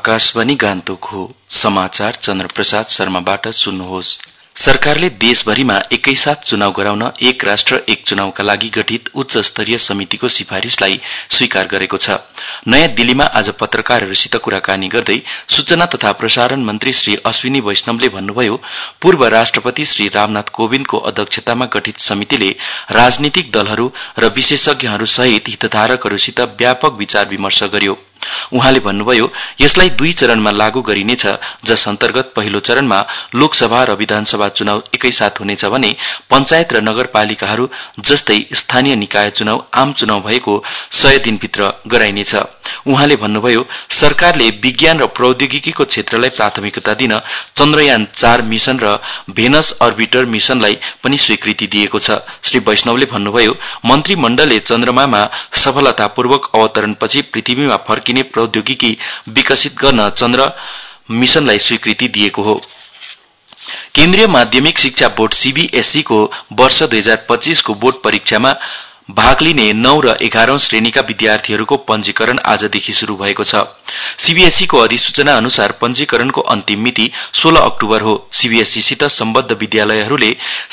आकाशवाणी गान्तोक हो। समाचार चन्द्रप्रसाद शर्माबाट सुन्नुहोस्। सरकारले देशभरिमा एकैसाथ चुनाव गराउन एक राष्ट्र एक चुनावका लागि गठित उच्च स्तरीय समितिको सिफारिशलाई स्वीकार गरेको छ। नयाँ दिल्लीमा आज पत्रकारहरूसित कुराकानी गर्दै सूचना तथा प्रसारण मन्त्री श्री अश्विनी वैष्णवले भन्नुभयो, पूर्व राष्ट्रपति श्री रामनाथ कोविन्दको अध्यक्षतामा गठित समितिले राजनीतिक दलहरू र विशेषज्ञहरू सहित हितधारकहरूसित व्यापक विचार विमर्श गर्यो। उहाँले भन्नुभयो, यसलाई 2 चरणमा लागू गरिनेछ, जस अन्तर्गत पहिलो चरणमा लोकसभा र विधानसभा चुनाव एकैसाथ हुनेछ भने पञ्चायत र नगरपालिकाहरू जस्तै स्थानीय निकाय चुनाव आम चुनाव भएको 100 दिनभित्र गराइनेछ। उहाँले भन्नुभयो, सरकारले विज्ञान र प्रौद्योगिकीको क्षेत्रलाई प्राथमिकता दिन चन्द्रयान 4 मिशन र भेनस अर्बिटर मिशनलाई पनि स्वीकृति दिएको छ। श्री वैष्णवले भन्नुभयो, मन्त्रीमण्डलले चन्द्रमामा सफलतापूर्वक अवतरणपछि पृथ्वीमा फर्किने प्रौद्योगिकी विकसित गर्न चन्द्र मिशनलाई स्वीकृति दिएको हो। केन्द्रीय माध्यमिक शिक्षा बोर्ड सीबीएसई को वर्ष 2025 को बोर्ड परीक्षामा भाग लिने 9 र 11औं श्रेणीका विद्यार्थीहरूको पञ्जीकरण आजदेखि शुरू भएको छ। सीबीएसई को अधिसूचना अनुसार पञ्जीकरणको अन्तिम मिति 16 अक्टोबर हो। सीबीएसई सित सम्बद्ध विद्यालयहरूले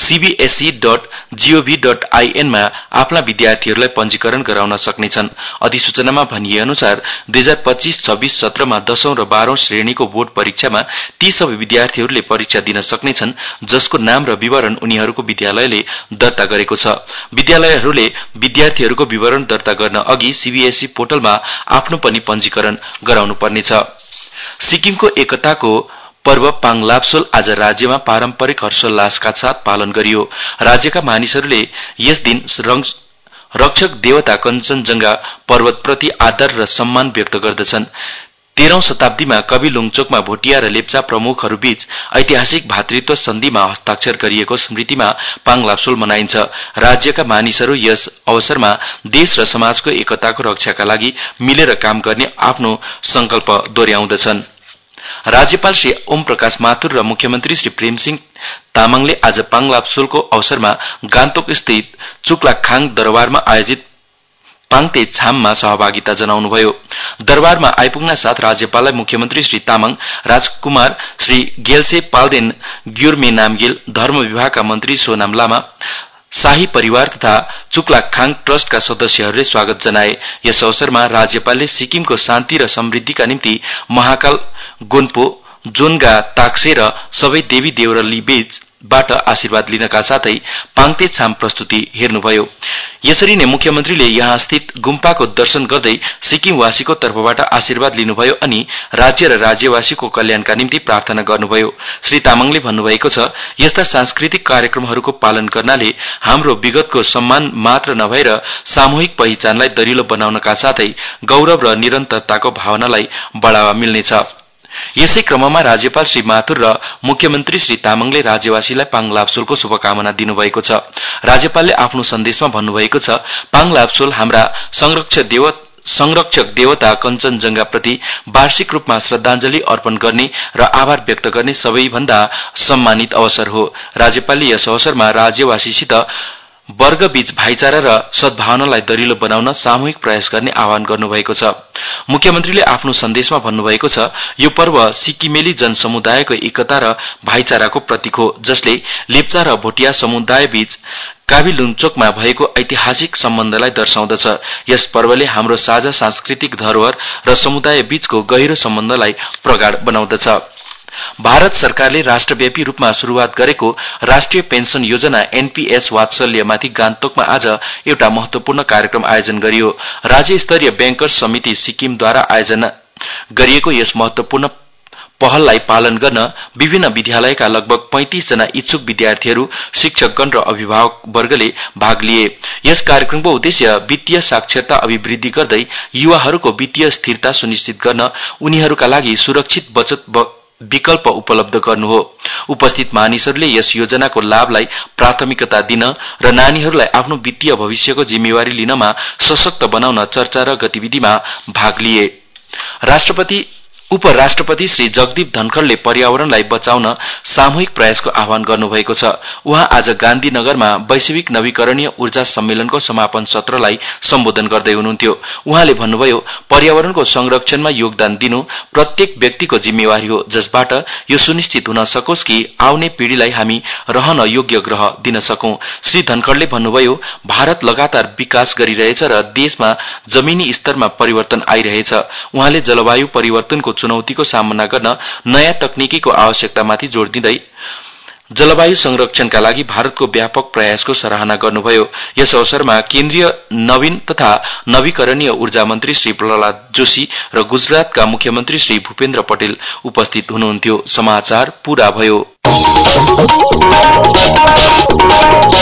cbse.gov.in मा आफ्ना विद्यार्थीहरूलाई पञ्जीकरण गराउन सक्नेछन्। अधिसूचनामा भनिए अनुसार 2025-26 सत्रमा 10औं र 12औं श्रेणीको बोर्ड परीक्षामा ती सबै विद्यार्थीहरूले परीक्षा दिन सक्नेछन् जसको नाम र विवरण उनीहरूको विद्यालयले दर्ता गरेको छ। विद्यालयहरूले विद्यार्थीहरूको विवरण दर्ता गर्न अघि सीबीएसई पोर्टलमा आफ्नो पनि पञ्जीकरण गराउनु पर्नेछ। सिक्किमको एकताको पर्व पाङ लाब्सोल आज राज्यमा पारम्परिक हर्षोल्लासका साथ पालन गरियो। राज्यका मानिसहरूले यस दिन रक्षक देवता कञ्चनजंघा पर्वतप्रति आदर र सम्मान व्यक्त गर्दछन्। 13औं शताब्दीमा कवि लुङचोकमा भोटिया र लेप्चा प्रमुखहरूबीच ऐतिहासिक भातृत्व सन्धिमा हस्ताक्षर गरिएको स्मृतिमा पाङ लाब्सोल मनाइन्छ। राज्यका मानिसहरू यस अवसरमा देश र समाजको एकताको रक्षाका लागि मिलेर काम गर्ने आफ्नो संकल्प दोहोर्याउँदछन्। राज्यपाल श्री ओम प्रकाश माथुर र मुख्यमन्त्री श्री प्रेमसिंह तामाङले आज पाङ लाब्सोलको अवसरमा गान्तोक स्थित चुक्लाखाङ दरबारमा आयोजित पाङते छाममा सहभागिता जनाउनुभयो। दरबारमा आइपुग्न साथ राज्यपाललाई मुख्यमन्त्री श्री तामाङ, राजकुमार श्री गेल्से पाल्देन ग्युर्मे नामगेल, धर्म विभागका मन्त्री सोनाम लामा, शाही परिवार तथा चुक्लाखाङ ट्रस्टका सदस्यहरूले स्वागत जनाए। यस अवसरमा राज्यपालले सिक्किमको शान्ति र समृद्धिका निम्ति महाकाल गोन्पो, जोनगा ताक्से र सबै देवी देवरली बीचबाट आशीर्वाद लिनका साथै पाङते छाम प्रस्तुति हेर्नुभयो। यसरी नै मुख्यमन्त्रीले यहाँ स्थित गुम्पाको दर्शन गर्दै सिक्किमवासीको तर्फबाट आशीर्वाद लिनुभयो अनि राज्य र राज्यवासीको कल्याणका निम्ति प्रार्थना गर्नुभयो। श्री तामाङले भन्नुभएको छ, यस्ता सांस्कृतिक कार्यक्रमहरूको पालन गर्नाले हाम्रो विगतको सम्मान मात्र नभएर सामूहिक पहिचानलाई दरिलो बनाउनका साथै गौरव र निरन्तरताको भावनालाई बढावा मिल्नेछ। यसै क्रममा राज्यपाल श्री माथुर र मुख्यमन्त्री श्री तामाङले राज्यवासीलाई पाङ लाब्सोलको शुभकामना दिनुभएको छ। राज्यपालले आफ्नो सन्देशमा भन्नुभएको छ, पाङ लाब्सोल हाम्रा संरक्षक देवता कञ्चनजंघाप्रति वार्षिक रूपमा श्रद्धाञ्जली अर्पण गर्ने र आभार व्यक्त गर्ने सबैभन्दा सम्मानित अवसर हो। राज्यपालले यस अवसरमा राज्यवासीसित वर्गबीच भाइचारा र सद्भावनालाई दरिलो बनाउन सामूहिक प्रयास गर्ने आह्वान गर्नुभएको छ। मुख्यमन्त्रीले आफ्नो सन्देशमा भन्नुभएको छ, यो पर्व सिक्किमेली जनसमुदायको एकता र भाइचाराको प्रतीक हो, जसले लेप्चा र भोटिया समुदायबीच काबी लुङचोकमा भएको ऐतिहासिक सम्बन्धलाई दर्शाउँदछ। यस पर्वले हाम्रो साझा सांस्कृतिक धरोहर र समुदायबीचको गहिरो सम्बन्धलाई प्रगाढ बनाउँदछ। भारत सरकारले राष्ट्रव्यापी रूपमा शुरूआत गरेको राष्ट्रिय पेन्सन योजना एनपीएस वात्सल्यमाथि गान्तोकमा आज एउटा महत्वपूर्ण कार्यक्रम आयोजन गरियो। राज्य स्तरीय ब्याङ्कर्स समिति सिक्किमद्वारा आयोजना गरिएको यस महत्वपूर्ण पहललाई पालन गर्न विभिन्न विद्यालयका लगभग 35 जना इच्छुक विद्यार्थीहरू, शिक्षकगण र अभिभावकवर्गले भाग लिए। यस कार्यक्रमको उद्देश्य वित्तीय साक्षरता अभिवृद्धि गर्दै युवाहरूको वित्तीय स्थिरता सुनिश्चित गर्न उनीहरूका लागि सुरक्षित बचत विकल्प उपलब्ध गर्नु हो। उपस्थित मानिसहरूले यस योजनाको लाभलाई प्राथमिकता दिन र नानीहरूलाई आफ्नो वित्तीय भविष्यको जिम्मेवारी लिनमा सशक्त बनाउन चर्चा र गतिविधिमा भाग लिए। राष्ट्रपति उपराष्ट्रपति श्री जगदीप धनखड़ले पर्यावरणलाई बचाउन सामूहिक प्रयासको आह्वान गर्नुभएको छ। उहाँ आज गान्धीनगरमा वैश्विक नवीकरणीय ऊर्जा सम्मेलनको समापन सत्रलाई सम्बोधन गर्दै हुनुहुन्थ्यो। उहाँले भन्नुभयो, पर्यावरणको संरक्षणमा योगदान दिनु प्रत्येक व्यक्तिको जिम्मेवारी हो, जसबाट यो सुनिश्चित हुन सकोस् कि आउने पीढ़िलाई हामी रहन योग्य ग्रह दिन सकौं। श्री धनखड़ले भन्नुभयो, भारत लगातार विकास गरिरहेछ र देशमा जमीनी स्तरमा परिवर्तन आइरहेछ। उहाँले जलवायु परिवर्तनको चुनौतीको सामना गर्न नयाँ तकनिकीको आवश्यकतामाथि जोड़ दिँदै जलवायु संरक्षणका लागि भारतको व्यापक प्रयासको सराहना गर्नुभयो। यस अवसरमा केन्द्रीय नवीन तथा नवीकरणीय ऊर्जा मन्त्री श्री प्रहलाद जोशी र गुजरातका मुख्यमन्त्री श्री भूपेन्द्र पटेल उपस्थित हुनुहुन्थ्यो। समाचार पूरा भयो।